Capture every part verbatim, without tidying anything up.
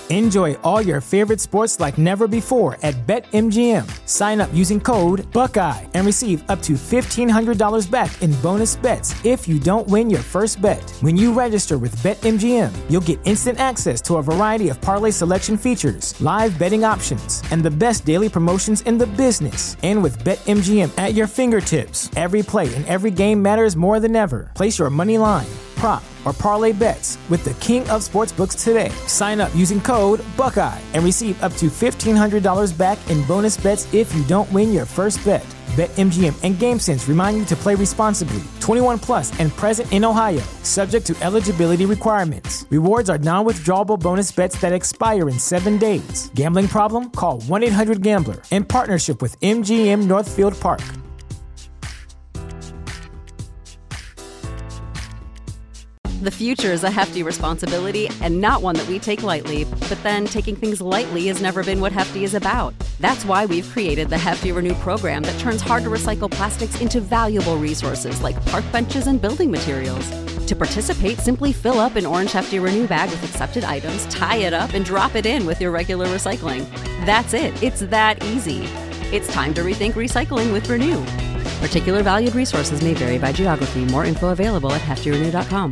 Enjoy all your favorite sports like never before at BetMGM. Sign up using code Buckeye and receive up to fifteen hundred dollars back in bonus bets if you don't win your first bet. When you register with BetMGM, you'll get instant access to a variety of parlay selection features, live betting options, and the best daily promotions in the business. And with BetMGM at your fingertips, every play and every game matters more than ever. Place your money line, prop, or parlay bets with the king of sportsbooks today. Sign up using code Buckeye and receive up to fifteen hundred dollars back in bonus bets if you don't win your first bet. BetMGM and GameSense remind you to play responsibly. twenty-one plus and present in Ohio, subject to eligibility requirements. Rewards are non-withdrawable bonus bets that expire in seven days. Gambling problem? Call one eight hundred gambler in partnership with M G M Northfield Park. The future is a hefty responsibility and not one that we take lightly. But then taking things lightly has never been what Hefty is about. That's why we've created the Hefty Renew program that turns hard-to-recycle plastics into valuable resources like park benches and building materials. To participate, simply fill up an orange Hefty Renew bag with accepted items, tie it up, and drop it in with your regular recycling. That's it. It's that easy. It's time to rethink recycling with Renew. Particular valued resources may vary by geography. More info available at hefty renew dot com.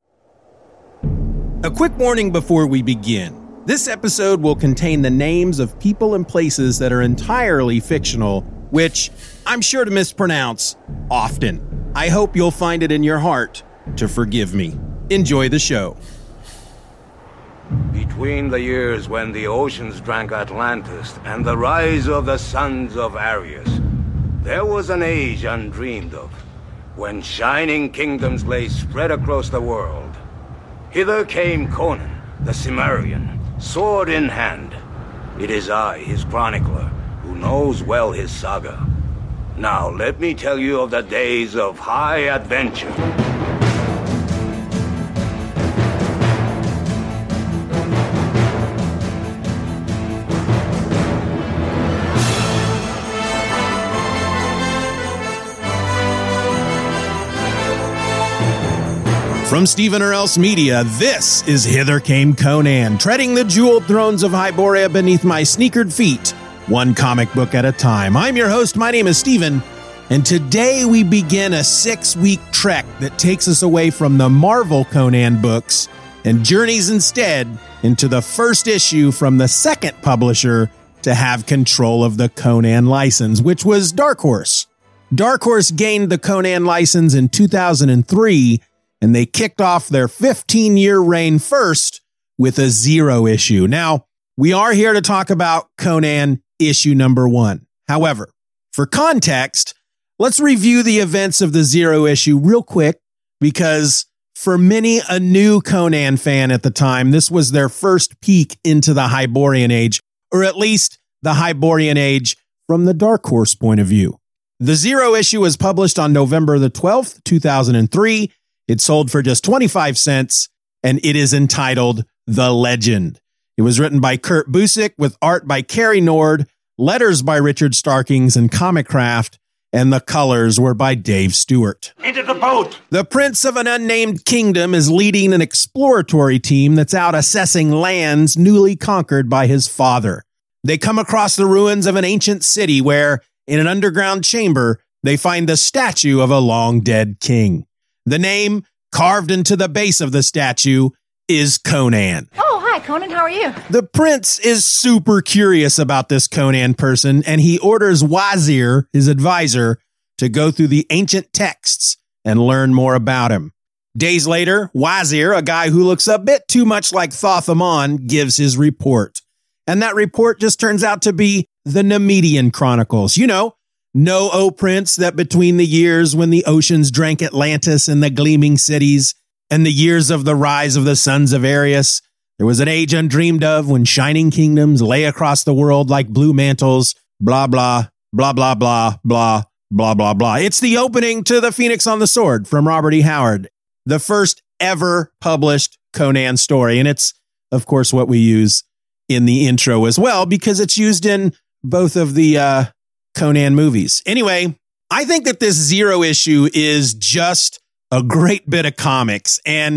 A quick warning before we begin. This episode will contain the names of people and places that are entirely fictional, which I'm sure to mispronounce often. I hope you'll find it in your heart to forgive me. Enjoy the show. Between the years when the oceans drank Atlantis and the rise of the sons of Ares, there was an age undreamed of, when shining kingdoms lay spread across the world. Hither came Conan, the Cimmerian, sword in hand. It is I, his chronicler, who knows well his saga. Now let me tell you of the days of high adventure. From Stephen or Else Media, this is Hither Came Conan, treading the jeweled thrones of Hyboria beneath my sneakered feet, one comic book at a time. I'm your host, my name is Stephen, and today we begin a six-week trek that takes us away from the Marvel Conan books and journeys instead into the first issue from the second publisher to have control of the Conan license, which was Dark Horse. Dark Horse gained the Conan license in two thousand three, and they kicked off their fifteen-year reign first with a Zero issue. Now, we are here to talk about Conan issue number one. However, for context, let's review the events of the Zero issue real quick, because for many a new Conan fan at the time, this was their first peek into the Hyborian Age, or at least the Hyborian Age from the Dark Horse point of view. The Zero issue was published on November the twelfth, two thousand three. It sold for just twenty-five cents, and it is entitled The Legend. It was written by Kurt Busiek with art by Cary Nord, letters by Richard Starkings and Comicraft, and the colors were by Dave Stewart. Into the boat! The prince of an unnamed kingdom is leading an exploratory team that's out assessing lands newly conquered by his father. They come across the ruins of an ancient city where, in an underground chamber, they find the statue of a long-dead king. The name, carved into the base of the statue, is Conan. Oh, hi, Conan. How are you? The prince is super curious about this Conan person, and he orders Wazir, his advisor, to go through the ancient texts and learn more about him. Days later, Wazir, a guy who looks a bit too much like Thoth Amon, gives his report. And that report just turns out to be the Nemedian Chronicles. You know, know, O Prince, that between the years when the oceans drank Atlantis and the gleaming cities, and the years of the rise of the sons of Ares, there was an age undreamed of when shining kingdoms lay across the world like blue mantles, blah, blah, blah, blah, blah, blah, blah, blah, blah. It's the opening to The Phoenix on the Sword from Robert E. Howard, the first ever published Conan story. And it's, of course, what we use in the intro as well, because it's used in both of the uh, Conan movies. Anyway, I think that this Zero issue is just a great bit of comics. And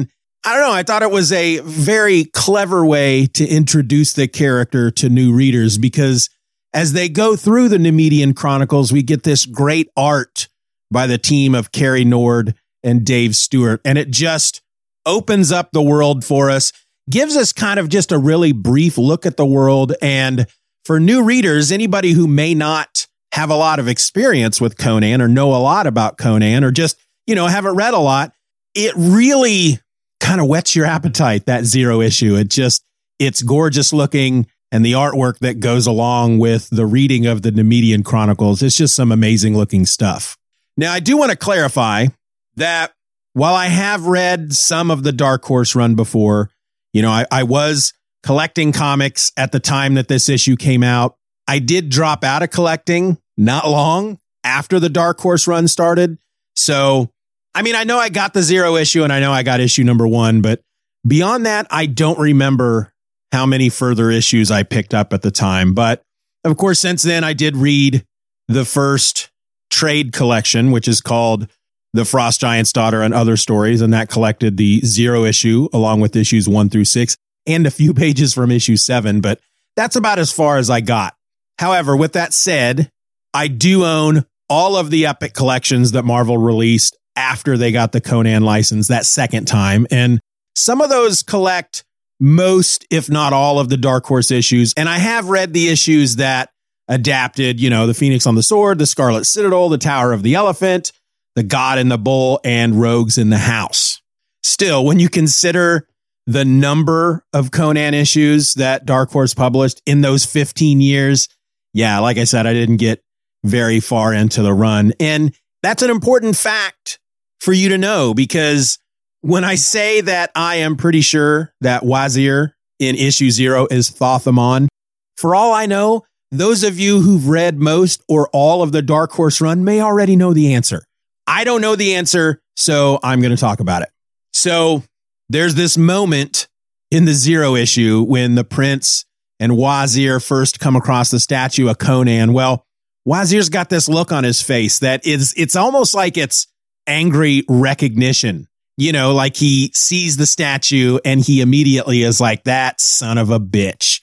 I don't know. I thought it was a very clever way to introduce the character to new readers, because as they go through the Nemedian Chronicles, we get this great art by the team of Cary Nord and Dave Stewart. And it just opens up the world for us, gives us kind of just a really brief look at the world. And for new readers, anybody who may not have a lot of experience with Conan or know a lot about Conan or just, you know, haven't read a lot, it really kind of whets your appetite, that Zero issue. It just, it's gorgeous looking, and the artwork that goes along with the reading of the Nemedian Chronicles, it's just some amazing looking stuff. Now, I do want to clarify that while I have read some of the Dark Horse run before, you know, I, I was collecting comics at the time that this issue came out. I did drop out of collecting not long after the Dark Horse run started. So, I mean, I know I got the Zero issue and I know I got issue number one, but beyond that, I don't remember how many further issues I picked up at the time. But of course, since then, I did read the first trade collection, which is called The Frost Giant's Daughter and Other Stories. And that collected the Zero issue along with issues one through six and a few pages from issue seven. But that's about as far as I got. However, with that said, I do own all of the Epic collections that Marvel released after they got the Conan license that second time. And some of those collect most, if not all, of the Dark Horse issues. And I have read the issues that adapted, you know, the Phoenix on the Sword, the Scarlet Citadel, the Tower of the Elephant, the God in the Bull, and Rogues in the House. Still, when you consider the number of Conan issues that Dark Horse published in those fifteen years, yeah, like I said, I didn't get very far into the run. And that's an important fact for you to know, because when I say that I am pretty sure that Wazir in issue zero is Thoth-Amon, for all I know, those of you who've read most or all of the Dark Horse run may already know the answer. I don't know the answer, so I'm going to talk about it. So there's this moment in the Zero issue when the prince and Wazir first come across the statue of Conan. Well, Wazir's got this look on his face that is, it's almost like it's angry recognition. You know, like he sees the statue and he immediately is like, that son of a bitch.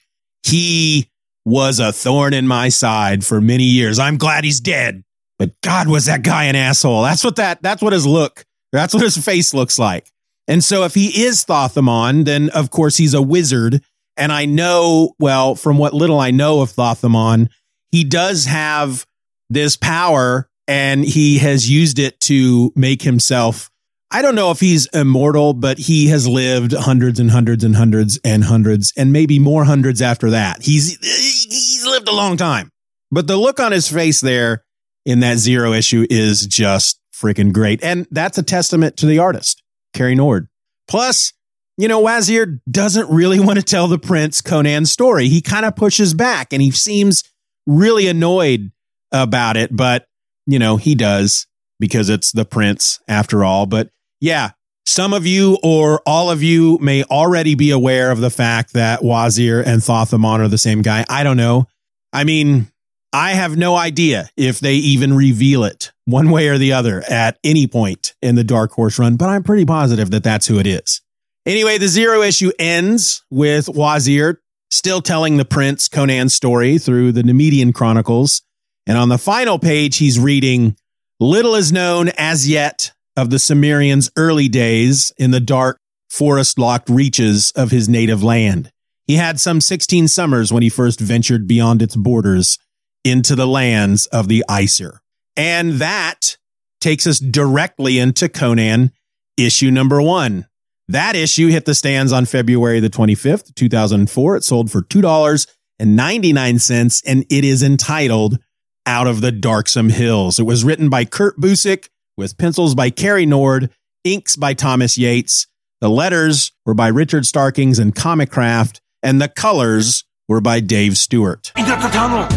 He was a thorn in my side for many years. I'm glad he's dead. But God, was that guy an asshole? That's what that, that's what his look, that's what his face looks like. And so if he is Thoth-Amon, then of course he's a wizard. And I know, well, from what little I know of Thoth-Amon, he does have this power and he has used it to make himself, I don't know if he's immortal, but he has lived hundreds and hundreds and hundreds and hundreds and maybe more hundreds after that. He's, he's lived a long time. But the look on his face there in that Zero issue is just freaking great. And that's a testament to the artist, Cary Nord. Plus, you know, Wazir doesn't really want to tell the prince Conan's story. He kind of pushes back and he seems really annoyed about it. But, you know, he does because it's the prince after all. But yeah, some of you or all of you may already be aware of the fact that Wazir and Thoth-Amon are the same guy. I don't know. I mean, I have no idea if they even reveal it one way or the other at any point in the Dark Horse run, but I'm pretty positive that that's who it is. Anyway, the Zero issue ends with Wazir still telling the prince Conan's story through the Nemedian Chronicles. And on the final page, he's reading, little is known as yet of the Cimmerian's early days in the dark, forest-locked reaches of his native land. He had some sixteen summers when he first ventured beyond its borders into the lands of the Aesir. And that takes us directly into Conan issue number one. That issue hit the stands on February the twenty-fifth, two thousand four. It sold for two dollars and ninety-nine cents, and it is entitled Out of the Darksome Hills. It was written by Kurt Busiek with pencils by Cary Nord, inks by Thomas Yates. The letters were by Richard Starkings and Comicraft, and the colors were by Dave Stewart. Into the tunnel!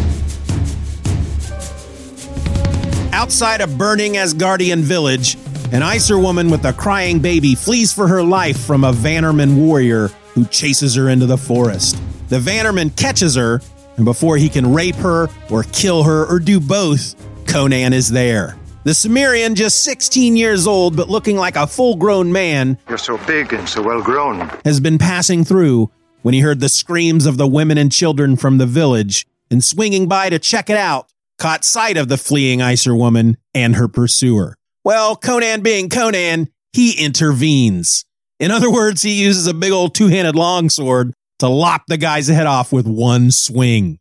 Outside a burning Asgardian village, an Aesir woman with a crying baby flees for her life from a Vannerman warrior who chases her into the forest. The Vannerman catches her, and before he can rape her or kill her or do both, Conan is there. The Cimmerian, just sixteen years old but looking like a full-grown man, You're so big and so well grown. has been passing through when he heard the screams of the women and children from the village, and swinging by to check it out, caught sight of the fleeing Icer woman and her pursuer. Well, Conan being Conan, he intervenes. In other words, he uses a big old two-handed longsword to lop the guy's head off with one swing.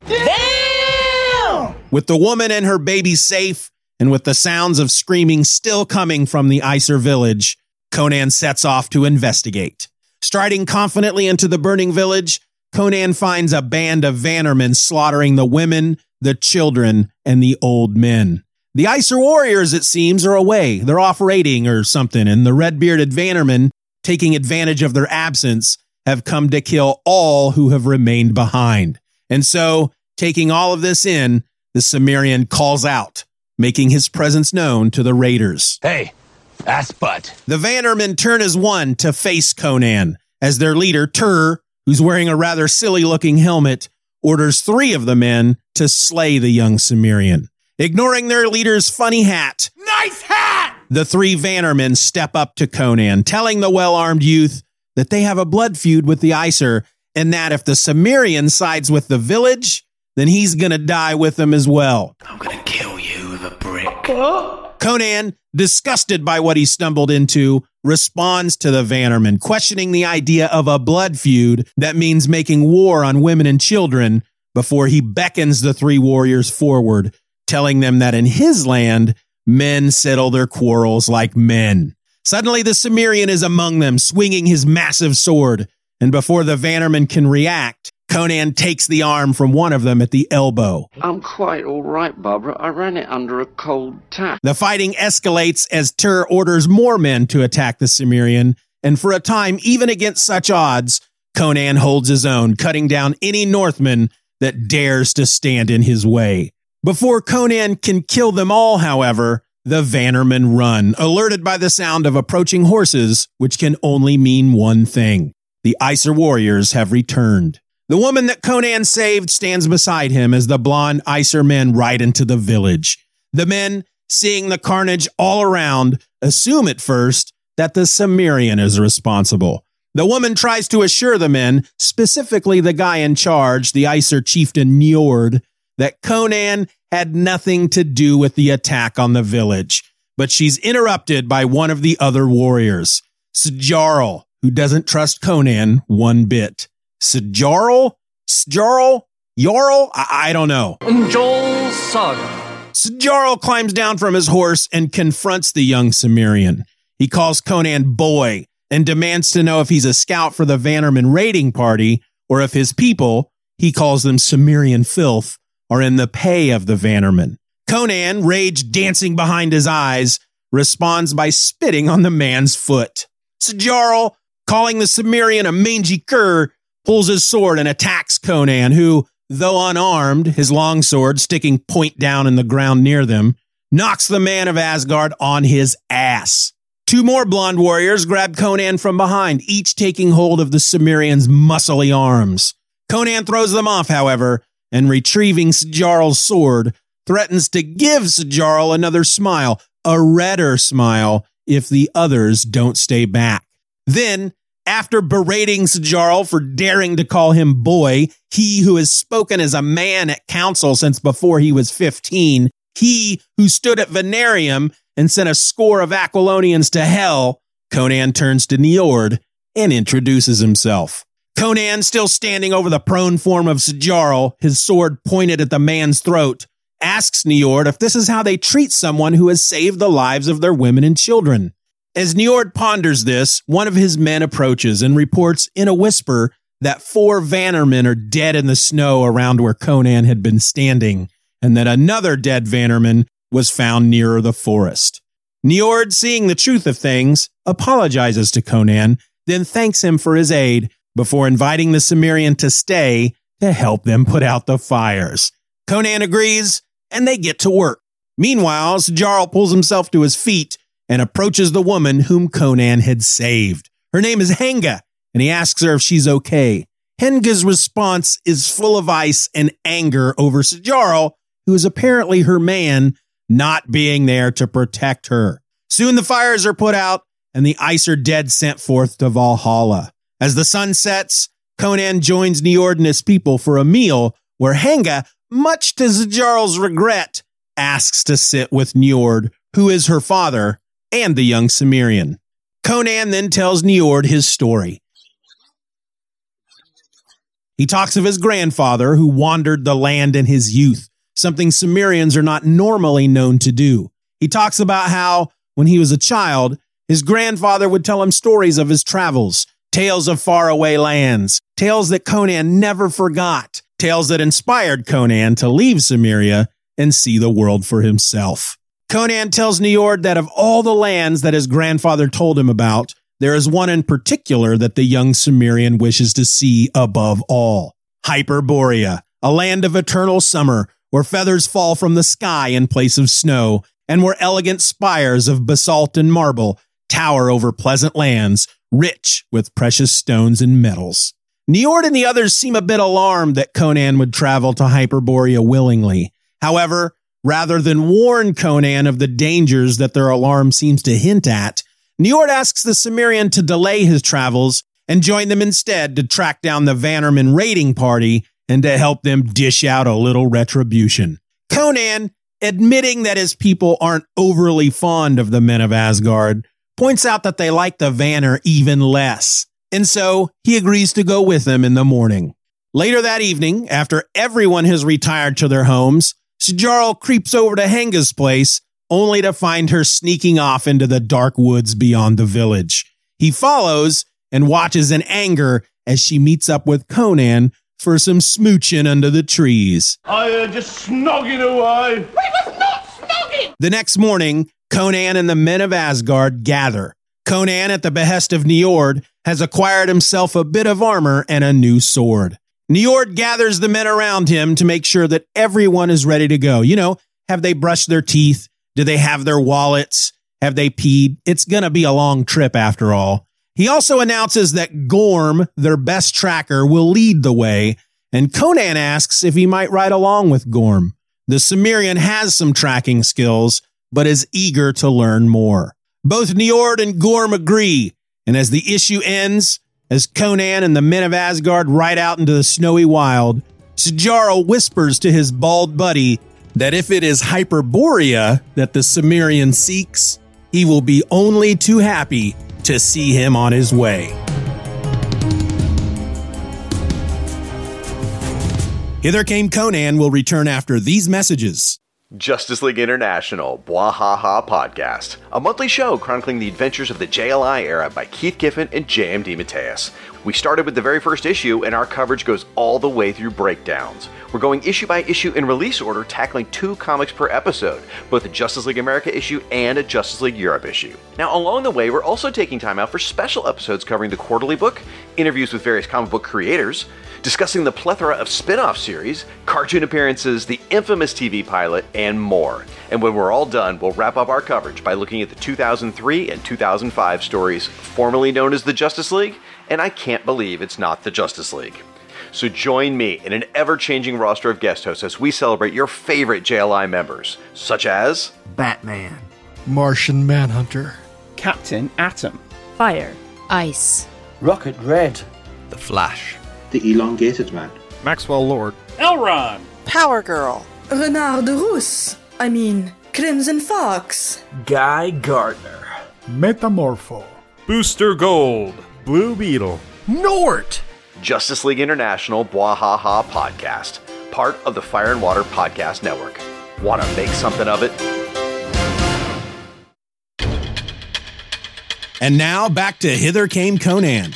Damn! With the woman and her baby safe, and with the sounds of screaming still coming from the Icer village, Conan sets off to investigate. Striding confidently into the burning village, Conan finds a band of Vannermen slaughtering the women, the children, and the old men. The Icer warriors, it seems, are away. They're off raiding or something, and the red-bearded Vannermen, taking advantage of their absence, have come to kill all who have remained behind. And so, taking all of this in, the Cimmerian calls out, making his presence known to the raiders. Hey, ass butt. The Vannermen turn as one to face Conan, as their leader, Tur, who's wearing a rather silly-looking helmet, orders three of the men to slay the young Cimmerian. Ignoring their leader's funny hat, Nice hat! the three Vannermen step up to Conan, telling the well-armed youth that they have a blood feud with the Icer, and that if the Cimmerian sides with the village, then he's gonna die with them as well. I'm gonna kill you with a brick. Conan, disgusted by what he stumbled into, responds to the Vannermen, questioning the idea of a blood feud that means making war on women and children, before he beckons the three warriors forward, telling them that in his land, men settle their quarrels like men. Suddenly, the Cimmerian is among them, swinging his massive sword, and before the Vannermen can react, Conan takes the arm from one of them at the elbow. I'm quite all right, Barbara. I ran it under a cold tap. The fighting escalates as Tur orders more men to attack the Cimmerian, and for a time, even against such odds, Conan holds his own, cutting down any Northman that dares to stand in his way. Before Conan can kill them all, however, the Vannermen run, alerted by the sound of approaching horses, which can only mean one thing. The Icer warriors have returned. The woman that Conan saved stands beside him as the blonde Icer men ride into the village. The men, seeing the carnage all around, assume at first that the Cimmerian is responsible. The woman tries to assure the men, specifically the guy in charge, the Icer chieftain Njord, that Conan had nothing to do with the attack on the village. But she's interrupted by one of the other warriors, Sjarl, who doesn't trust Conan one bit. Sjarl? Sjarl? Jarl? I-, I don't know. Joel Saga. Sjarl climbs down from his horse and confronts the young Cimmerian. He calls Conan boy and demands to know if he's a scout for the Vannermen raiding party, or if his people, he calls them Cimmerian filth, are in the pay of the Vannermen. Conan, rage dancing behind his eyes, responds by spitting on the man's foot. Sjarl, calling the Cimmerian a mangy cur, pulls his sword and attacks Conan, who, though unarmed, his longsword sticking point down in the ground near them, knocks the man of Asgard on his ass. Two more blonde warriors grab Conan from behind, each taking hold of the Cimmerian's muscly arms. Conan throws them off, however, and retrieving Sjarl's sword, threatens to give Sjarl another smile, a redder smile, if the others don't stay back. Then, after berating Sjarl for daring to call him boy, he who has spoken as a man at council since before he was fifteen, he who stood at Venarium and sent a score of Aquilonians to hell, Conan turns to Njord and introduces himself. Conan, still standing over the prone form of Sjarl, his sword pointed at the man's throat, asks Njord if this is how they treat someone who has saved the lives of their women and children. As Njord ponders this, one of his men approaches and reports in a whisper that four Vannermen are dead in the snow around where Conan had been standing, and that another dead Vannerman was found nearer the forest. Njord, seeing the truth of things, apologizes to Conan, then thanks him for his aid before inviting the Cimmerian to stay to help them put out the fires. Conan agrees, and they get to work. Meanwhile, Sjarl pulls himself to his feet and approaches the woman whom Conan had saved. Her name is Henga, and he asks her if she's okay. Henga's response is full of ice and anger over Sjarl, who is apparently her man, not being there to protect her. Soon the fires are put out and the Aesir dead sent forth to Valhalla. As the sun sets, Conan joins Njord and his people for a meal where Hanga, much to Sjarl's regret, asks to sit with Njord, who is her father, and the young Cimmerian. Conan then tells Njord his story. He talks of his grandfather who wandered the land in his youth, something Cimmerians are not normally known to do. He talks about how, when he was a child, his grandfather would tell him stories of his travels, tales of faraway lands, tales that Conan never forgot, tales that inspired Conan to leave Cimmeria and see the world for himself. Conan tells Njord that of all the lands that his grandfather told him about, there is one in particular that the young Cimmerian wishes to see above all. Hyperborea, a land of eternal summer, where feathers fall from the sky in place of snow, and where elegant spires of basalt and marble tower over pleasant lands, rich with precious stones and metals. Njord and the others seem a bit alarmed that Conan would travel to Hyperborea willingly. However, rather than warn Conan of the dangers that their alarm seems to hint at, Njord asks the Cimmerian to delay his travels and join them instead to track down the Vannerman raiding party and to help them dish out a little retribution. Conan, admitting that his people aren't overly fond of the men of Asgard, points out that they like the Vanner even less, and so he agrees to go with them in the morning. Later that evening, after everyone has retired to their homes, Sjarl creeps over to Henga's place, only to find her sneaking off into the dark woods beyond the village. He follows and watches in anger as she meets up with Conan for some smooching under the trees. I uh, just snogging away. We was not snogging! The next morning, Conan and the men of Asgard gather. Conan, at the behest of Njord, has acquired himself a bit of armor and a new sword. Njord gathers the men around him to make sure that everyone is ready to go. You know, have they brushed their teeth? Do they have their wallets? Have they peed? It's going to be a long trip after all. He also announces that Gorm, their best tracker, will lead the way, and Conan asks if he might ride along with Gorm. The Cimmerian has some tracking skills, but is eager to learn more. Both Njord and Gorm agree, and as the issue ends, as Conan and the men of Asgard ride out into the snowy wild, Sjarl whispers to his bald buddy that if it is Hyperborea that the Cimmerian seeks, he will be only too happy to see him on his way. Hither Came Conan will return after these messages. Justice League International, Bwahaha Podcast, a monthly show chronicling the adventures of the J L I era by Keith Giffen and J M DeMatteis. We started with the very first issue, and our coverage goes all the way through breakdowns. We're going issue by issue in release order, tackling two comics per episode, both a Justice League America issue and a Justice League Europe issue. Now, along the way, we're also taking time out for special episodes covering the quarterly book, interviews with various comic book creators, discussing the plethora of spin-off series, cartoon appearances, the infamous T V pilot, and more. And when we're all done, we'll wrap up our coverage by looking at the two thousand three and two thousand five stories formerly known as the Justice League, and I can't believe it's not the Justice League. So join me in an ever-changing roster of guest hosts as we celebrate your favorite J L I members, such as Batman, Martian Manhunter, Captain Atom, Fire, Ice, Rocket Red, The Flash, The Elongated Man, Maxwell Lord, Elron, Power Girl, Renard de Rousse, I mean, Crimson Fox, Guy Gardner, Metamorpho, Booster Gold, Blue Beetle, Nort. Justice League International Bwahaha Podcast, part of the Fire and Water Podcast Network. Want to make something of it? And now back to Hither Came Conan.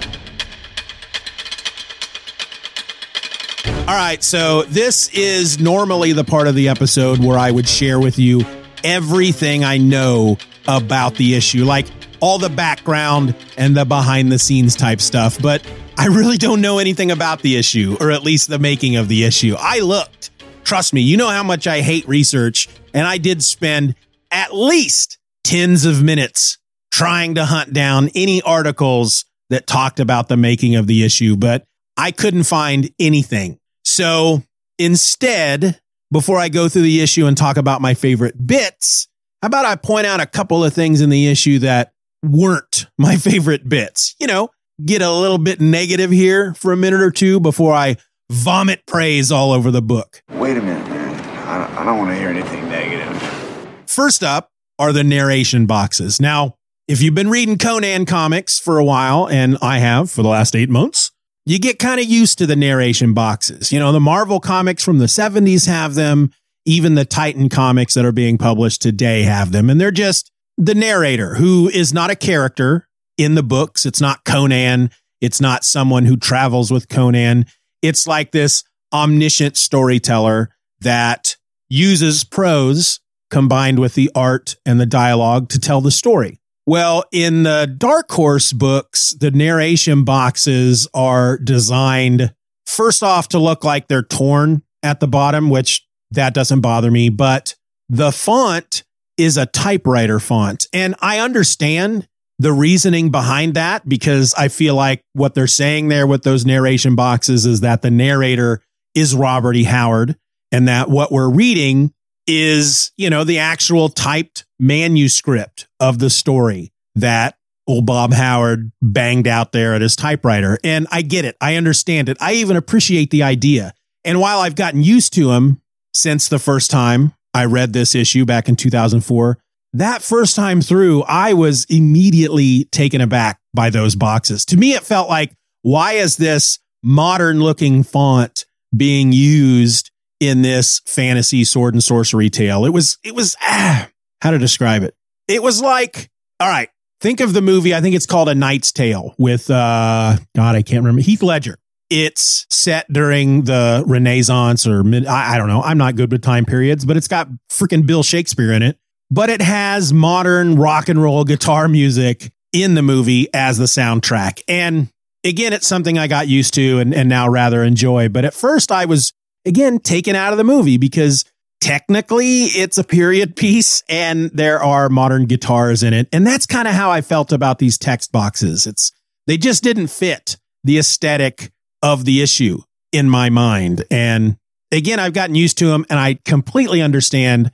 All right, so this is normally the part of the episode where I would share with you everything I know about the issue, like all the background and the behind the scenes type stuff, but I really don't know anything about the issue, or at least the making of the issue. I looked. Trust me, you know how much I hate research, and I did spend at least tens of minutes trying to hunt down any articles that talked about the making of the issue, but I couldn't find anything. So instead, before I go through the issue and talk about my favorite bits, how about I point out a couple of things in the issue that weren't my favorite bits? You know, get a little bit negative here for a minute or two before I vomit praise all over the book. Wait a minute, man. I don't, I don't want to hear anything negative. First up are the narration boxes. Now, if you've been reading Conan comics for a while, and I have for the last eight months, you get kind of used to the narration boxes. You know, the Marvel comics from the seventies have them. Even the Titan comics that are being published today have them. And they're just the narrator, who is not a character in the books. It's not Conan. It's not someone who travels with Conan. It's like this omniscient storyteller that uses prose combined with the art and the dialogue to tell the story. Well, in the Dark Horse books, the narration boxes are designed, first off, to look like they're torn at the bottom, which that doesn't bother me. But the font is a typewriter font. And I understand the reasoning behind that, because I feel like what they're saying there with those narration boxes is that the narrator is Robert E. Howard, and that what we're reading is, you know, the actual typed manuscript of the story that old Bob Howard banged out there at his typewriter. And I get it. I understand it. I even appreciate the idea. And while I've gotten used to him since the first time I read this issue back in two thousand four, that first time through, I was immediately taken aback by those boxes. To me, it felt like, why is this modern looking font being used in this fantasy sword and sorcery tale? It was, it was, ah, how to describe it? It was like, all right, think of the movie. I think it's called A Knight's Tale with, uh, God, I can't remember, Heath Ledger. It's set during the Renaissance or mid, I, I don't know. I'm not good with time periods, but it's got freaking Bill Shakespeare in it. But it has modern rock and roll guitar music in the movie as the soundtrack. And again, it's something I got used to and, and now rather enjoy. But at first I was, again, taken out of the movie because technically it's a period piece and there are modern guitars in it. And that's kind of how I felt about these text boxes. It's, they just didn't fit the aesthetic of the issue in my mind. And again, I've gotten used to them and I completely understand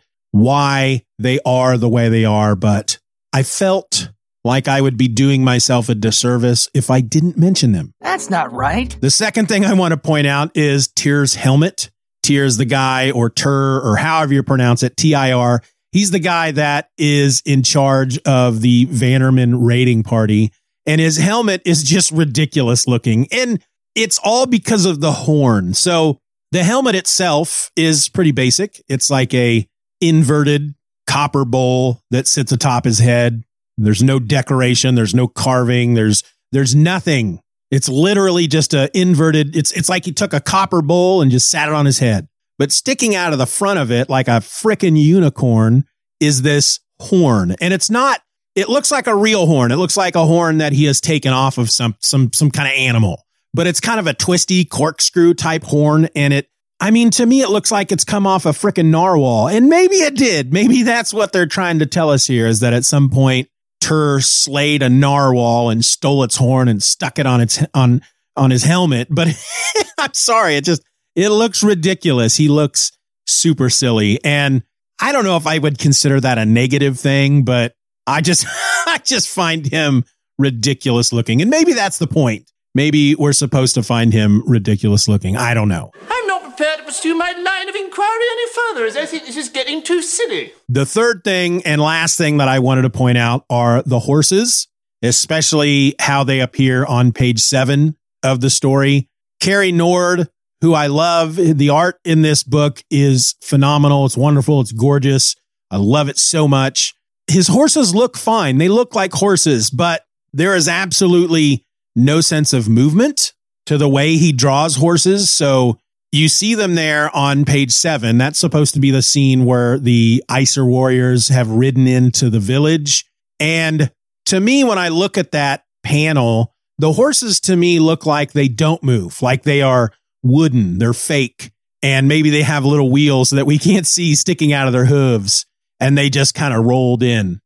why they are the way they are. But I felt like I would be doing myself a disservice if I didn't mention them. That's not right. The second thing I want to point out is Tyr's helmet. Tyr's the guy, or Tyr, or however you pronounce it, T I R. He's the guy that is in charge of the Vanderman raiding party. And his helmet is just ridiculous looking. And it's all because of the horn. So the helmet itself is pretty basic. It's like a inverted copper bowl that sits atop his head. There's no decoration. There's no carving. There's, there's nothing. It's literally just a inverted. It's, it's like he took a copper bowl and just sat it on his head, but sticking out of the front of it like a frickin' unicorn is this horn. And it's not, it looks like a real horn. It looks like a horn that he has taken off of some, some, some kind of animal, but it's kind of a twisty corkscrew type horn. And it, I mean, to me, it looks like it's come off a frickin' narwhal, and maybe it did. Maybe that's what they're trying to tell us here, is that at some point Tyr slayed a narwhal and stole its horn and stuck it on its on on his helmet. But I'm sorry, it just it looks ridiculous. He looks super silly, and I don't know if I would consider that a negative thing, but I just I just find him ridiculous looking, and maybe that's the point. Maybe we're supposed to find him ridiculous looking. I don't know. I'm not prepared to pursue my line of inquiry any further, as I think this is getting too silly. The third thing and last thing that I wanted to point out are the horses, especially how they appear on page seven of the story. Carrie Nord, who I love, the art in this book is phenomenal. It's wonderful. It's gorgeous. I love it so much. His horses look fine. They look like horses, but there is absolutely no sense of movement to the way he draws horses. So you see them there on page seven. That's supposed to be the scene where the Icer warriors have ridden into the village. And to me, when I look at that panel, the horses to me look like they don't move, like they are wooden. They're fake. And maybe they have little wheels that we can't see sticking out of their hooves. And they just kind of rolled in,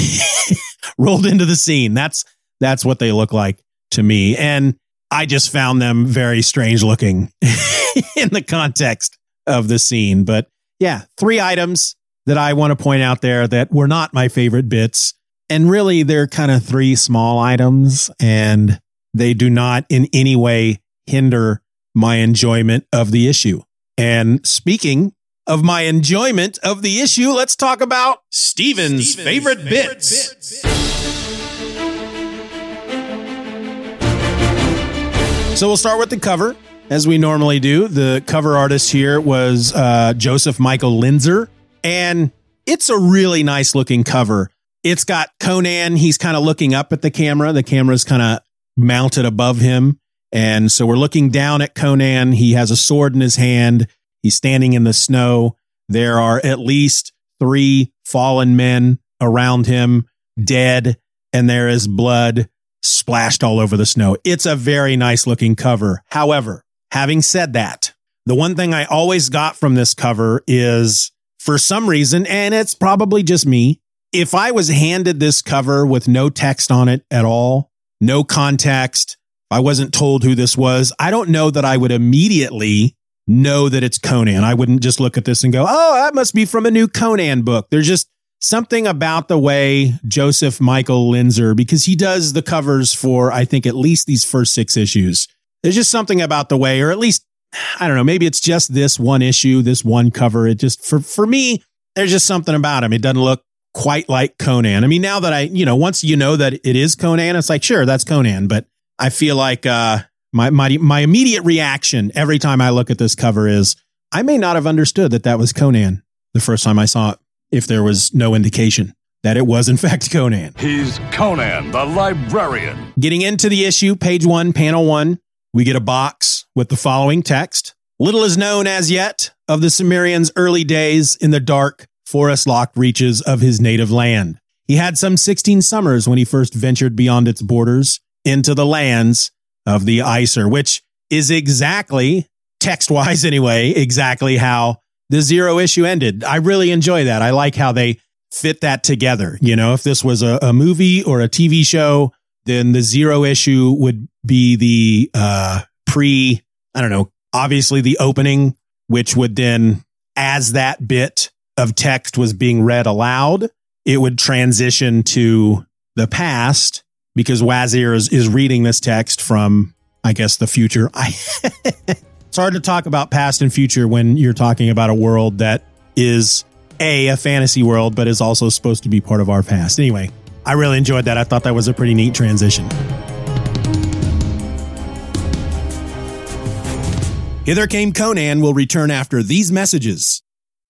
rolled into the scene. That's, that's what they look like to me. And I just found them very strange looking in the context of the scene. But yeah, three items that I want to point out there that were not my favorite bits. And really, they're kind of three small items, and they do not in any way hinder my enjoyment of the issue. And speaking of my enjoyment of the issue, let's talk about Steven's, Steven's favorite, favorite bits. bits. So we'll start with the cover, as we normally do. The cover artist here was uh, Joseph Michael Linzer, and it's a really nice looking cover. It's got Conan. He's kind of looking up at the camera. The camera's kind of mounted above him. And so we're looking down at Conan. He has a sword in his hand. He's standing in the snow. There are at least three fallen men around him, dead, and there is blood splashed all over the snow. It's a very nice looking cover. However, having said that, the one thing I always got from this cover is, for some reason, and it's probably just me, if I was handed this cover with no text on it at all, no context, I wasn't told who this was, I don't know that I would immediately know that it's Conan. I wouldn't just look at this and go, oh, that must be from a new Conan book. There's just something about the way Joseph Michael Linzer, because he does the covers for, I think, at least these first six issues. There's just something about the way, or at least, I don't know, maybe it's just this one issue, this one cover. It just, for, for me, there's just something about him. It doesn't look quite like Conan. I mean, now that I, you know, once you know that it is Conan, it's like, sure, that's Conan. But I feel like uh, my, my, my immediate reaction every time I look at this cover is, I may not have understood that that was Conan the first time I saw it, if there was no indication that it was in fact Conan. He's Conan, the librarian. Getting into the issue, page one, panel one, we get a box with the following text. Little is known as yet of the Cimmerian's early days in the dark, forest-locked reaches of his native land. He had some sixteen summers when he first ventured beyond its borders into the lands of the Aesir, which is exactly, text-wise anyway, exactly how the Zero issue ended. I really enjoy that. I like how they fit that together. You know, if this was a, a movie or a T V show, then the Zero issue would be the uh, pre, I don't know, obviously the opening, which would then, as that bit of text was being read aloud, it would transition to the past, because Wazir is, is reading this text from, I guess, the future. I It's hard to talk about past and future when you're talking about a world that is a, a fantasy world, but is also supposed to be part of our past. Anyway, I really enjoyed that. I thought that was a pretty neat transition. Hither Came Conan will return after these messages.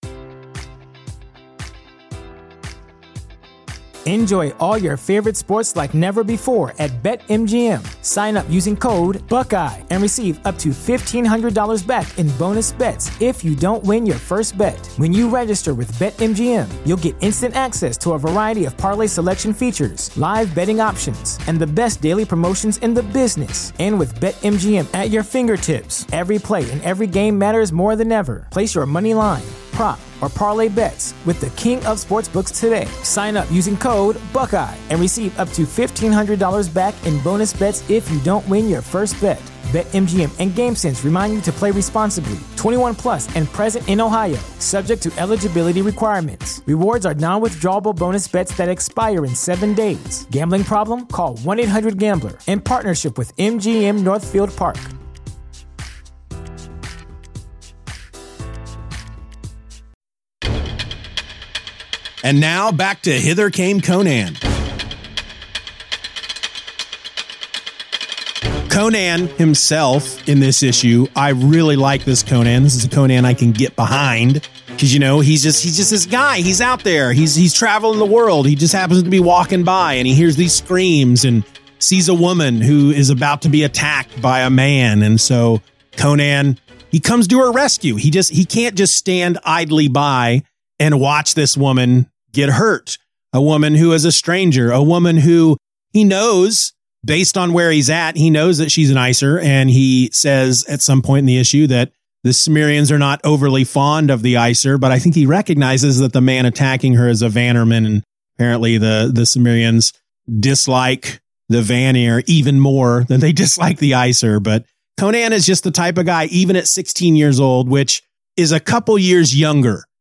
Enjoy all your favorite sports like never before at BetMGM. Sign up using code Buckeye and receive up to fifteen hundred dollars back in bonus bets if you don't win your first bet. When you register with BetMGM, you'll get instant access to a variety of parlay selection features, live betting options, and the best daily promotions in the business. And with BetMGM at your fingertips, every play and every game matters more than ever. Place your money line, prop, or parlay bets with the king of sportsbooks today. Sign up using code Buckeye and receive up to fifteen hundred dollars back in bonus bets if you don't win your first bet. BetMGM and GameSense remind you to play responsibly. twenty-one plus and present in Ohio, subject to eligibility requirements. Rewards are non-withdrawable bonus bets that expire in seven days. Gambling problem? Call one eight hundred gambler in partnership with M G M Northfield Park. And now back to Hither Came Conan. Conan himself in this issue, I really like this Conan. This is a Conan I can get behind because, you know, he's just he's just this guy. He's out there. He's he's traveling the world. He just happens to be walking by and he hears these screams and sees a woman who is about to be attacked by a man. And so Conan, he comes to her rescue. He just he can't just stand idly by and watch this woman get hurt. A woman who is a stranger, a woman who he knows, based on where he's at, he knows that she's an Aesir, and he says at some point in the issue that the Cimmerians are not overly fond of the Aesir, but I think he recognizes that the man attacking her is a Vannerman, and apparently the, the Cimmerians dislike the Vanir even more than they dislike the Aesir. But Conan is just the type of guy, even at sixteen years old, which is a couple years younger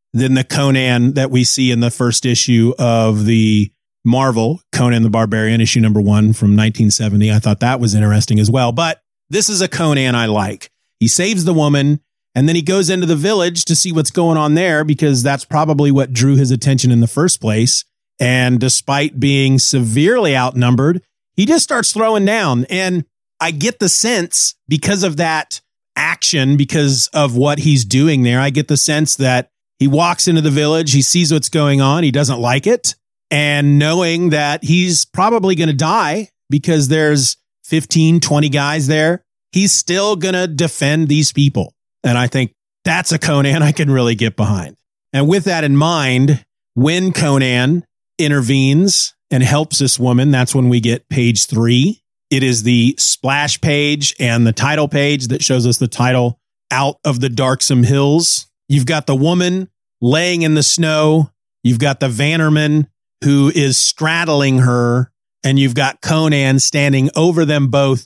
than the Conan that we see in the first issue of the Marvel, Conan the Barbarian, issue number one from nineteen seventy. I thought that was interesting as well. But this is a Conan I like. He saves the woman, and then he goes into the village to see what's going on there, because that's probably what drew his attention in the first place. And despite being severely outnumbered, he just starts throwing down. And I get the sense, because of that action, because of what he's doing there, I get the sense that he walks into the village, he sees what's going on, he doesn't like it. And knowing that he's probably going to die because there's fifteen, twenty guys there, he's still going to defend these people. And I think that's a Conan I can really get behind. And with that in mind, when Conan intervenes and helps this woman, that's when we get page three. It is the splash page and the title page that shows us the title, Out of the Darksome Hills. You've got the woman laying in the snow. You've got the Vannerman who is straddling her, and you've got Conan standing over them both,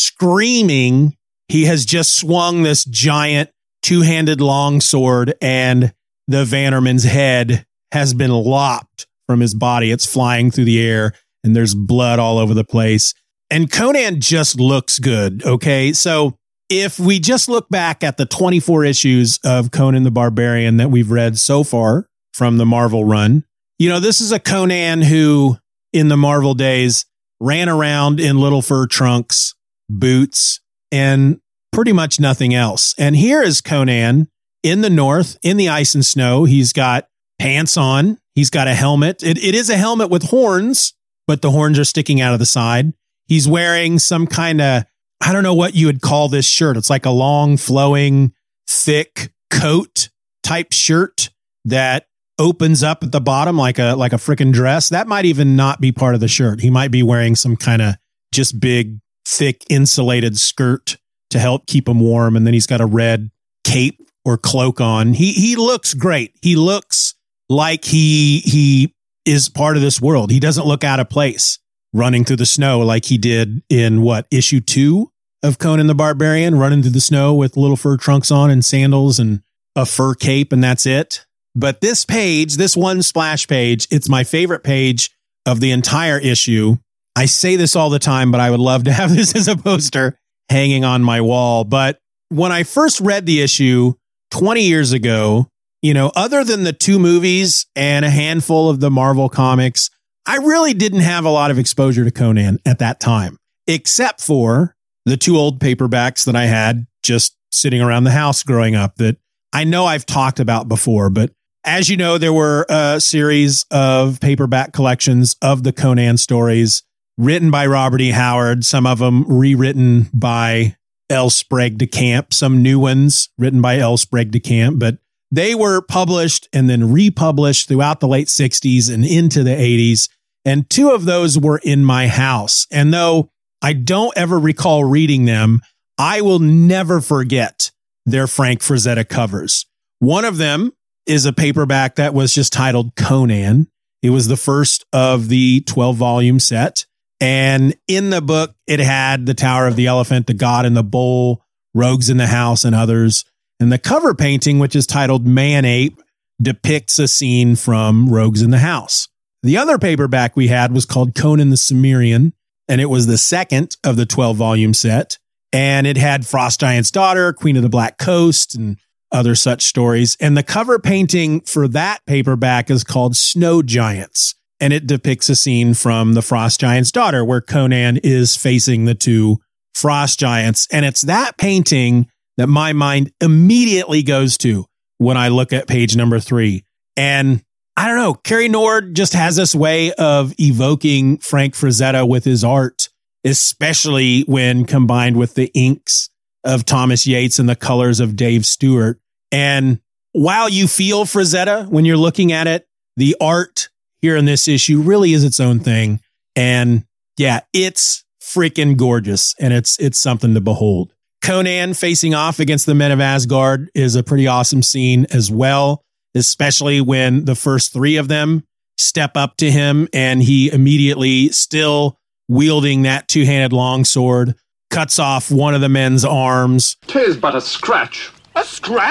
screaming. He has just swung this giant two-handed longsword, and the Vannerman's head has been lopped from his body. It's flying through the air, and there's blood all over the place. And Conan just looks good, okay? So if we just look back at the twenty-four issues of Conan the Barbarian that we've read so far from the Marvel run, you know, this is a Conan who, in the Marvel days, ran around in little fur trunks, boots, and pretty much nothing else. And here is Conan in the north, in the ice and snow. He's got pants on. He's got a helmet. It, it is a helmet with horns, but the horns are sticking out of the side. He's wearing some kind of, I don't know what you would call this shirt. It's like a long, flowing, thick coat type shirt that opens up at the bottom like a like a freaking dress. That might even not be part of the shirt. He might be wearing some kind of just big, thick, insulated skirt to help keep him warm. And then he's got a red cape or cloak on. He he looks great. He looks like he he is part of this world. He doesn't look out of place running through the snow like he did in what, issue two of Conan the Barbarian, running through the snow with little fur trunks on and sandals and a fur cape, and that's it. But this page, this one splash page, it's my favorite page of the entire issue. I say this all the time, but I would love to have this as a poster hanging on my wall. But when I first read the issue twenty years ago, you know, other than the two movies and a handful of the Marvel comics, I really didn't have a lot of exposure to Conan at that time, except for the two old paperbacks that I had just sitting around the house growing up that I know I've talked about before. But as you know, there were a series of paperback collections of the Conan stories written by Robert E. Howard, some of them rewritten by L. Sprague de Camp, some new ones written by L. Sprague de Camp, but they were published and then republished throughout the late sixties and into the eighties. And two of those were in my house. And though I don't ever recall reading them, I will never forget their Frank Frazetta covers. One of them is a paperback that was just titled Conan. It was the first of the twelve volume set. And in the book, it had the Tower of the Elephant, the God in the Bowl, Rogues in the House, and others. And the cover painting, which is titled Man Ape, depicts a scene from Rogues in the House. The other paperback we had was called Conan the Cimmerian, and it was the second of the twelve volume set. And it had Frost Giant's Daughter, Queen of the Black Coast, and other such stories. And the cover painting for that paperback is called Snow Giants. And it depicts a scene from the Frost Giant's Daughter where Conan is facing the two frost giants. And it's that painting that my mind immediately goes to when I look at page number three. And I don't know, Cary Nord just has this way of evoking Frank Frazetta with his art, especially when combined with the inks of Thomas Yates and the colors of Dave Stewart. And while you feel Frazetta when you're looking at it, the art here in this issue really is its own thing. And yeah, it's freaking gorgeous, and it's it's something to behold. Conan facing off against the men of Asgard is a pretty awesome scene as well, especially when the first three of them step up to him and he immediately, still wielding that two-handed longsword, cuts off one of the men's arms. 'Tis but a scratch. A scratch?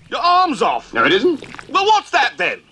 Your arm's off. No, it isn't. Well, what's that then?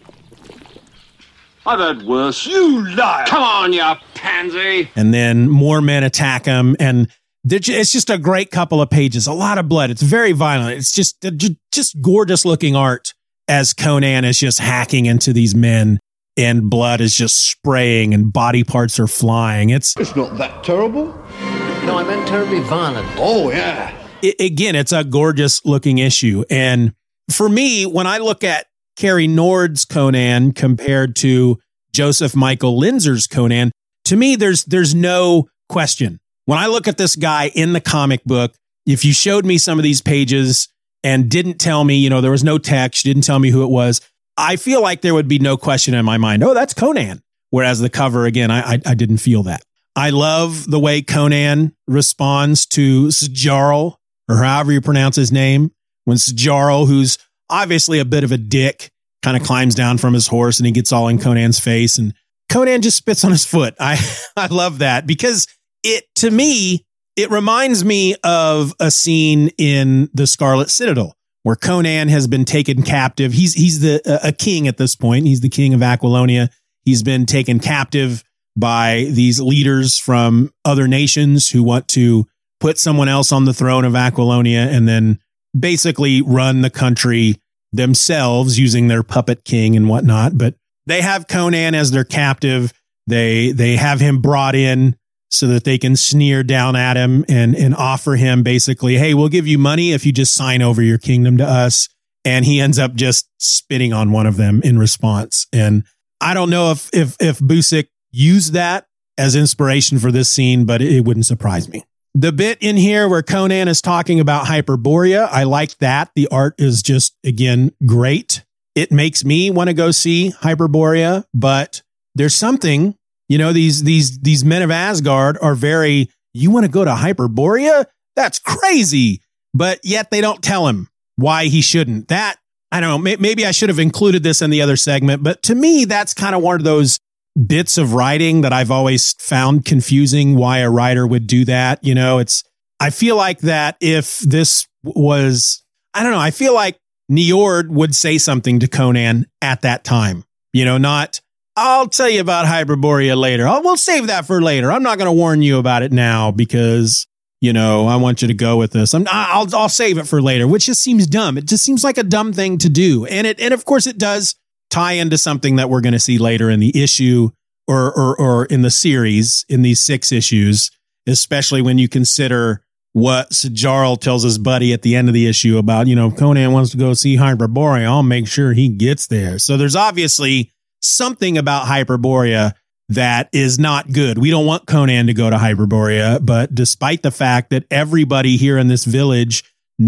I've heard worse. You liar. Come on, you pansy. And then more men attack him. And it's just a great couple of pages. A lot of blood. It's very violent. It's just, just gorgeous looking art as Conan is just hacking into these men and blood is just spraying and body parts are flying. It's, it's not that terrible. No, I meant terribly violent. Oh, yeah. It, again, it's a gorgeous looking issue. And for me, when I look at Cary Nord's Conan compared to Joseph Michael Linzer's Conan, to me, there's there's no question. When I look at this guy in the comic book, if you showed me some of these pages and didn't tell me, you know, there was no text, didn't tell me who it was, I feel like there would be no question in my mind. Oh, that's Conan. Whereas the cover, again, I I, I didn't feel that. I love the way Conan responds to Sjarl, or however you pronounce his name, when Sjarl, who's obviously a bit of a dick, kind of climbs down from his horse and he gets all in Conan's face and Conan just spits on his foot. I, I love that because it, to me, it reminds me of a scene in the Scarlet Citadel where Conan has been taken captive. He's, he's the, a king at this point. He's the king of Aquilonia. He's been taken captive by these leaders from other nations who want to put someone else on the throne of Aquilonia and then basically run the country themselves using their puppet king and whatnot. But they have Conan as their captive. They they have him brought in so that they can sneer down at him and, and offer him basically, hey, we'll give you money if you just sign over your kingdom to us. And he ends up just spitting on one of them in response. And I don't know if if if Busiek used that as inspiration for this scene, but it, it wouldn't surprise me. The bit in here where Conan is talking about Hyperborea, I like that. The art is just, again, great. It makes me want to go see Hyperborea, but there's something, you know, these these these men of Asgard are very, you want to go to Hyperborea? That's crazy. But yet they don't tell him why he shouldn't. That, I don't know, may, maybe I should have included this in the other segment, but to me, that's kind of one of those bits of writing that I've always found confusing why a writer would do that. You know, it's, I feel like that if this was, I don't know, I feel like Njord would say something to Conan at that time, you know, not, I'll tell you about Hyperborea later. I'll, we'll save that for later. I'm not going to warn you about it now because, you know, I want you to go with this. I'm, I'll, I'll save it for later, which just seems dumb. It just seems like a dumb thing to do. And it, and of course it does tie into something that we're going to see later in the issue or, or, or in the series in these six issues, especially when you consider what Sjarl tells his buddy at the end of the issue about, you know, if Conan wants to go see Hyperborea, I'll make sure he gets there. So there's obviously something about Hyperborea that is not good. We don't want Conan to go to Hyperborea, but despite the fact that everybody here in this village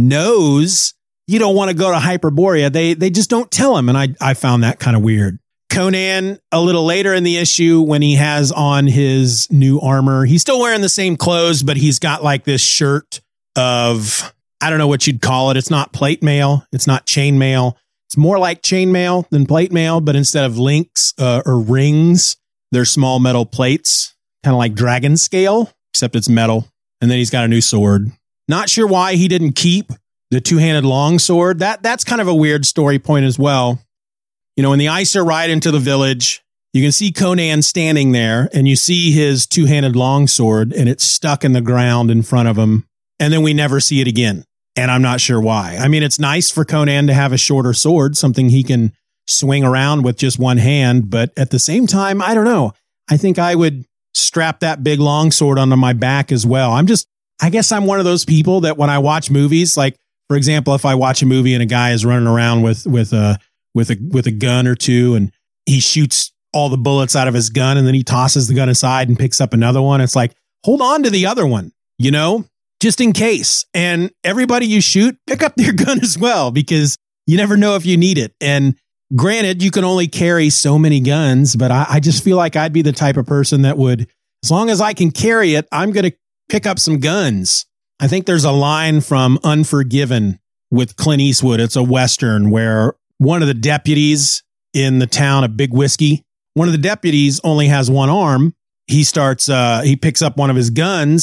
knows you don't want to go to Hyperborea, they they just don't tell him. And I, I found that kind of weird. Conan, a little later in the issue, when he has on his new armor, he's still wearing the same clothes, but he's got like this shirt of, I don't know what you'd call it. It's not plate mail. It's not chain mail. It's more like chain mail than plate mail, but instead of links uh, or rings, they're small metal plates, kind of like dragon scale, except it's metal. And then he's got a new sword. Not sure why he didn't keep the two-handed longsword. That that's kind of a weird story point as well. You know, when the Aesir ride into the village, you can see Conan standing there and you see his two-handed longsword and it's stuck in the ground in front of him. And then we never see it again. And I'm not sure why. I mean, it's nice for Conan to have a shorter sword, something he can swing around with just one hand. But at the same time, I don't know. I think I would strap that big longsword onto my back as well. I'm just, I guess I'm one of those people that when I watch movies, like, for example, if I watch a movie and a guy is running around with, with a, with a, with a gun or two and he shoots all the bullets out of his gun and then he tosses the gun aside and picks up another one. It's like, hold on to the other one, you know, just in case. And everybody you shoot, pick up their gun as well, because you never know if you need it. And granted, you can only carry so many guns, but I, I just feel like I'd be the type of person that would, as long as I can carry it, I'm going to pick up some guns. I think there's a line from Unforgiven with Clint Eastwood. It's a Western where one of the deputies in the town of Big Whiskey, one of the deputies only has one arm. He starts, uh, he picks up one of his guns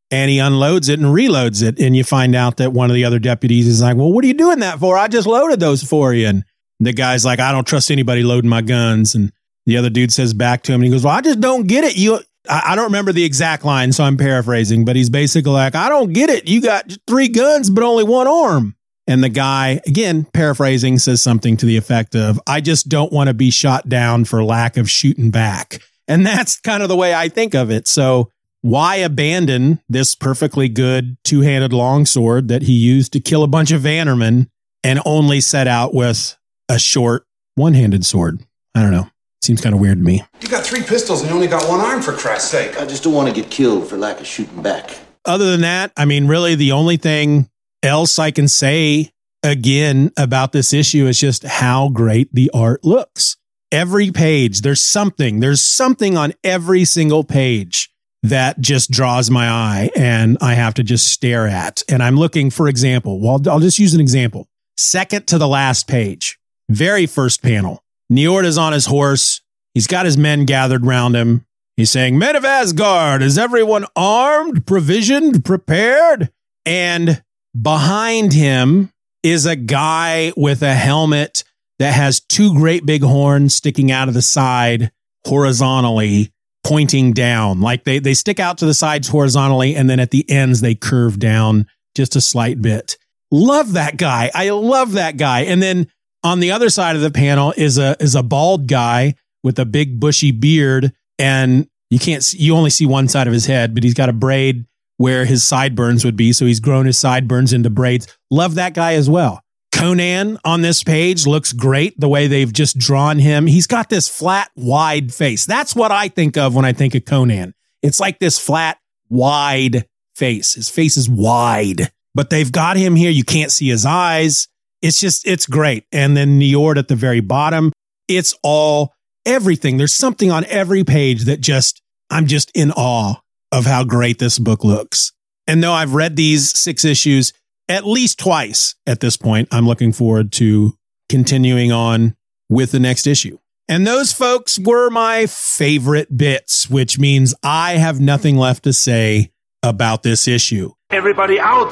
and he unloads it and reloads it. And you find out that one of the other deputies is like, well, what are you doing that for? I just loaded those for you. And the guy's like, I don't trust anybody loading my guns. And the other dude says back to him, and he goes, well, I just don't get it. You, I, I don't remember the exact line, so I'm paraphrasing, but he's basically like, I don't get it. You got three guns, but only one arm. And the guy, again, paraphrasing, says something to the effect of, I just don't want to be shot down for lack of shooting back. And that's kind of the way I think of it. So why abandon this perfectly good two-handed longsword that he used to kill a bunch of Vannermen and only set out with a short one-handed sword? I don't know. Seems kind of weird to me. You got three pistols and you only got one arm, for Christ's sake. I just don't want to get killed for lack of shooting back. Other than that, I mean, really the only thing else I can say again about this issue is just how great the art looks. Every page, there's something, there's something on every single page that just draws my eye and I have to just stare at. And I'm looking, for example, well, I'll just use an example. Second to the last page, very first panel. Njord is on his horse. He's got his men gathered round him. He's saying, men of Asgard, is everyone armed, provisioned, prepared? And behind him is a guy with a helmet that has two great big horns sticking out of the side horizontally, pointing down. Like they, they stick out to the sides horizontally, and then at the ends, they curve down just a slight bit. Love that guy. I love that guy. And then on the other side of the panel is a is a bald guy with a big bushy beard, and you can't see, you only see one side of his head, but he's got a braid where his sideburns would be, so he's grown his sideburns into braids. Love that guy as well. Conan on this page looks great, the way they've just drawn him. He's got this flat, wide face. That's what I think of when I think of Conan. It's like this flat, wide face. His face is wide, but they've got him here. You can't see his eyes. It's just, it's great. And then Njord at the very bottom. It's all, everything. There's something on every page that just, I'm just in awe of how great this book looks. And though I've read these six issues at least twice at this point, I'm looking forward to continuing on with the next issue. And those folks were my favorite bits, which means I have nothing left to say about this issue. Everybody out!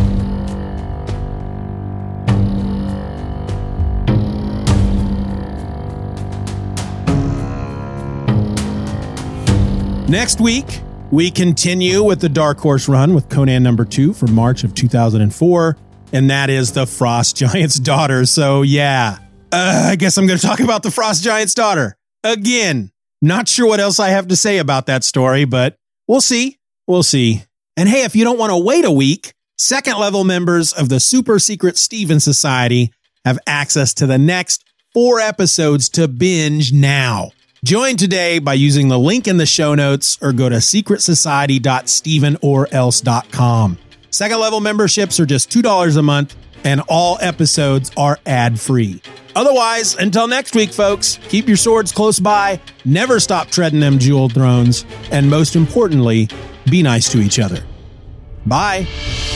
Next week, we continue with the Dark Horse run with Conan number two from March of two thousand four, and that is the Frost Giant's Daughter. So yeah, uh, I guess I'm going to talk about the Frost Giant's Daughter again. Not sure what else I have to say about that story, but we'll see. We'll see. And hey, if you don't want to wait a week, second level members of the super secret Steven Society have access to the next four episodes to binge now. Join today by using the link in the show notes or go to secret society dot steven or else dot com. Second level memberships are just two dollars a month and all episodes are ad free. Otherwise, until next week, folks, keep your swords close by, never stop treading them jeweled thrones, and most importantly, be nice to each other. Bye.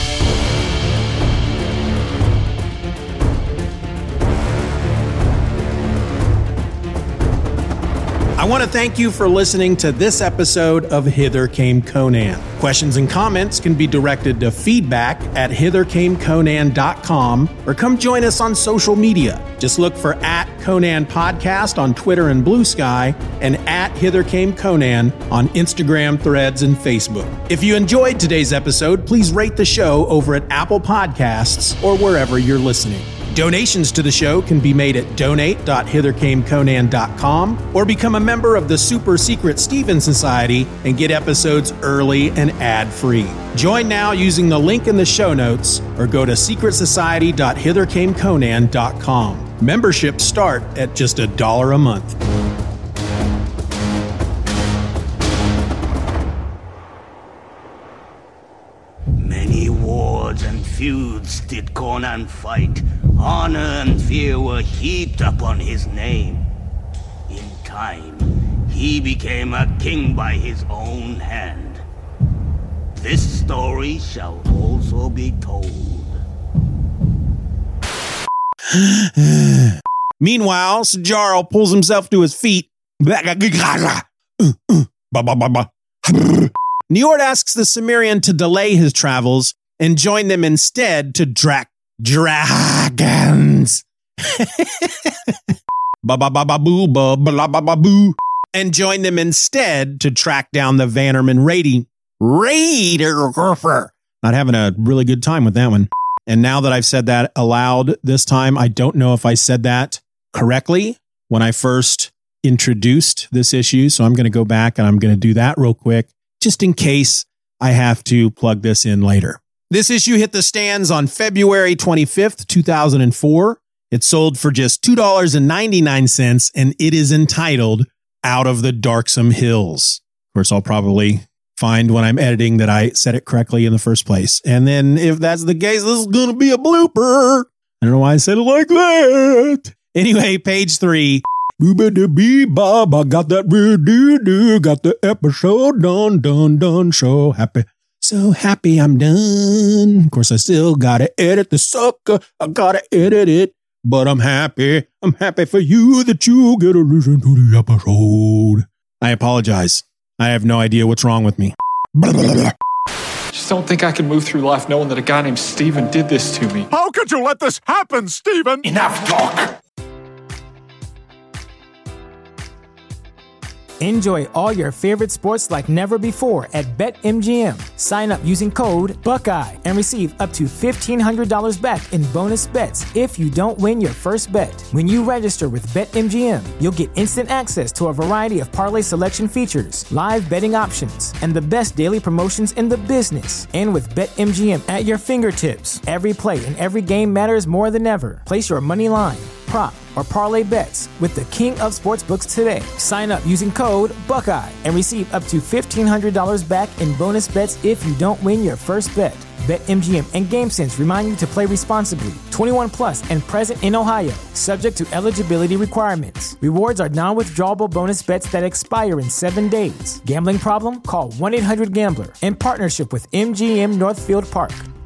I want to thank you for listening to this episode of Hither Came Conan. Questions and comments can be directed to feedback at hither came conan dot com or come join us on social media. Just look for at Conan Podcast on Twitter and Blue Sky and at Hither Came Conan on Instagram, Threads, and Facebook. If you enjoyed today's episode, please rate the show over at Apple Podcasts or wherever you're listening. Donations to the show can be made at donate dot hither came conan dot com or become a member of the super secret Steven Society and get episodes early and ad-free. Join now using the link in the show notes or go to secret society dot hither came conan dot com. Memberships start at just a dollar a month. Many wars and feuds did Conan fight. Honor and fear were heaped upon his name. In time, he became a king by his own hand. This story shall also be told. Meanwhile, Sajaro pulls himself to his feet. Njord asks the Cimmerian to delay his travels and join them instead to Drac Dragons. Ba ba ba ba boo ba ba ba ba boo. And join them instead to track down the Vannerman raiding Raider. Not having a really good time with that one. And now that I've said that aloud this time, I don't know if I said that correctly when I first introduced this issue. So I'm going to go back and I'm going to do that real quick, just in case I have to plug this in later. This issue hit the stands on February twenty-fifth, two thousand four. It sold for just two dollars and ninety-nine cents, and it is entitled Out of the Darksome Hills. Of course, I'll probably find when I'm editing that I said it correctly in the first place. And then if that's the case, this is going to be a blooper. I don't know why I said it like that. Anyway, page three. Boop-a-da-bee-bob, I got that do-do, got the episode done, done, done, so happy. So happy I'm done. Of course, I still gotta edit the sucker. I gotta edit it. But I'm happy. I'm happy for you that you get to listen to the episode. I apologize. I have no idea what's wrong with me. Blah, blah, blah. Just don't think I can move through life knowing that a guy named Steven did this to me. How could you let this happen, Steven? Enough talk. Enjoy all your favorite sports like never before at BetMGM. Sign up using code Buckeye and receive up to fifteen hundred dollars back in bonus bets if you don't win your first bet. When you register with BetMGM, you'll get instant access to a variety of parlay selection features, live betting options, and the best daily promotions in the business. And with BetMGM at your fingertips, every play and every game matters more than ever. Place your money line, prop, or parlay bets with the king of sportsbooks today. Sign up using code Buckeye and receive up to fifteen hundred dollars back in bonus bets if you don't win your first bet. BetMGM and GameSense remind you to play responsibly. twenty-one plus and present in Ohio, subject to eligibility requirements. Rewards are non-withdrawable bonus bets that expire in seven days. Gambling problem? Call one eight hundred gambler in partnership with M G M Northfield Park.